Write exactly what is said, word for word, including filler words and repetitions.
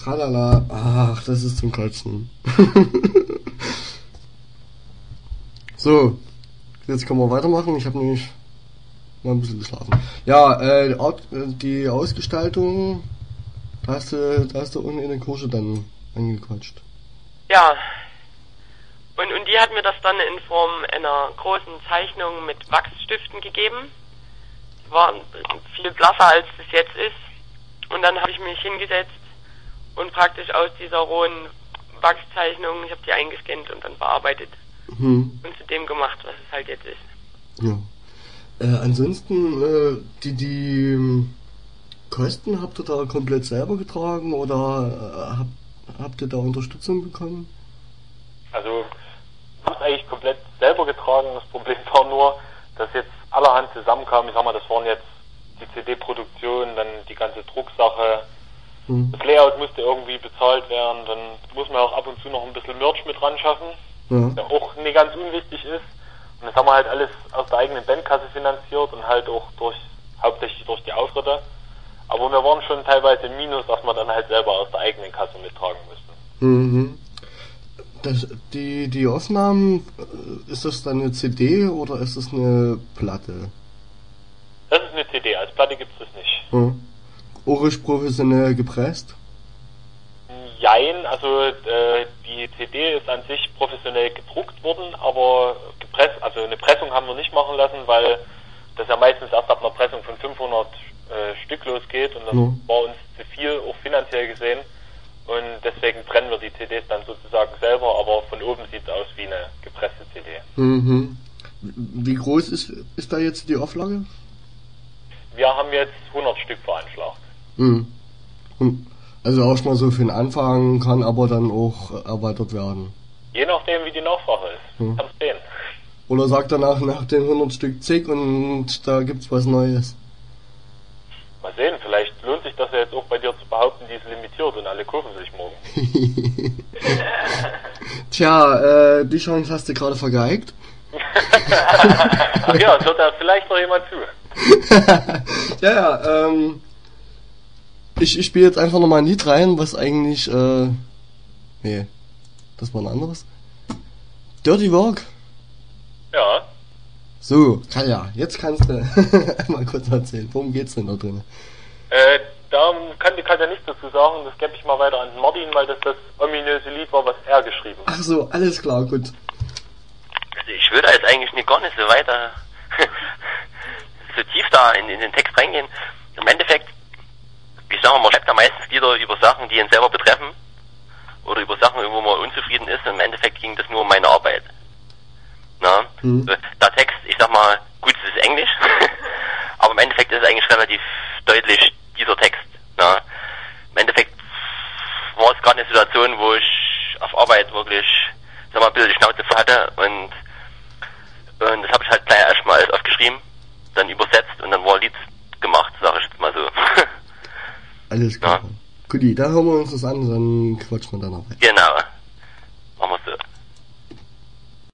tralala. Ach, das ist zum Kotzen. So, jetzt können wir weitermachen. Ich habe nämlich mal ein bisschen geschlafen. Ja, äh, die Ausgestaltung, da hast du, da hast du unten in der Kurse dann angequatscht. Ja. Und, und die hat mir das dann in Form einer großen Zeichnung mit Wachsstiften gegeben. Die war viel blasser, als es jetzt ist. Und dann habe ich mich hingesetzt und praktisch aus dieser rohen Wachszeichnung, ich habe die eingescannt und dann bearbeitet. Mhm. Und zu dem gemacht, was es halt jetzt ist. Ja. Äh, ansonsten, äh, die, die ähm, Kosten habt ihr da komplett selber getragen oder äh, habt, habt ihr da Unterstützung bekommen? Also, ich habe eigentlich komplett selber getragen. Das Problem war nur, dass jetzt allerhand zusammenkam. Ich sag mal, das waren jetzt die C D-Produktion, dann die ganze Drucksache. Hm. Das Layout musste irgendwie bezahlt werden. Dann muss man auch ab und zu noch ein bisschen Merch mit ran schaffen, ja. Der auch nicht ganz unwichtig ist. Und das haben wir halt alles aus der eigenen Bandkasse finanziert und halt auch durch, hauptsächlich durch die Auftritte. Aber wir waren schon teilweise im Minus, dass wir dann halt selber aus der eigenen Kasse mittragen mussten. Mhm. Das, die, die Aufnahmen, ist das dann eine C D oder ist das eine Platte? Das ist eine C D, als Platte gibt's das nicht. Hm. Orisch professionell gepresst? Jein, also äh, die C D ist an sich professionell gedruckt worden, aber gepresst, also eine Pressung haben wir nicht machen lassen, weil das ja meistens erst ab einer Pressung von fünfhundert äh, Stück losgeht und das hm. war uns zu viel, auch finanziell gesehen. Und deswegen trennen wir die C Ds dann sozusagen selber, aber von oben sieht es aus wie eine gepresste C D. Mhm. Wie groß ist, ist da jetzt die Auflage? Wir haben jetzt hundert Stück veranschlagt. Mhm. Also auch schon mal so für den Anfang, kann aber dann auch erweitert werden. Je nachdem, wie die Nachfrage ist. Mhm. Kannst sehen. Oder sagt danach nach den hundert Stück zig und da gibt's was Neues. Mal sehen, vielleicht lohnt sich das ja jetzt auch bei dir zu behaupten, die ist limitiert und alle kaufen sich morgen. Tja, äh, die Chance hast du gerade vergeigt. Ja, es hört da vielleicht noch jemand zu. Ja, ja, ähm, ich, ich spiele jetzt einfach nochmal ein Lied rein, was eigentlich, äh, nee, das war ein anderes. Dirty Work. Ja. So, Kaya, jetzt kannst du mal kurz erzählen, worum geht's denn da drin? Äh, da kann die Katja nichts dazu sagen, das gebe ich mal weiter an Martin, weil das das ominöse Lied war, was er geschrieben hat. Ach so, alles klar, gut. Also ich würde jetzt eigentlich nicht gar nicht so weiter so tief da in, in den Text reingehen. Im Endeffekt, ich sage mal, man schreibt ja meistens Lieder über Sachen, die ihn selber betreffen oder über Sachen, wo man unzufrieden ist. Und im Endeffekt ging das nur um meine Arbeit. Na? Mhm. Der Text, ich sag mal, gut, es ist Englisch, aber im Endeffekt ist es eigentlich relativ deutlich dieser Text. Na? Im Endeffekt war es gerade eine Situation, wo ich auf Arbeit wirklich, sag mal, ein bisschen die Schnauze voll hatte und, und das habe ich halt gleich erstmal alles aufgeschrieben, dann übersetzt und dann war ein Lied gemacht, sage ich jetzt mal so. Alles klar. Ja. Guti, da hören wir uns das an, dann quatschen wir danach weiter. Genau.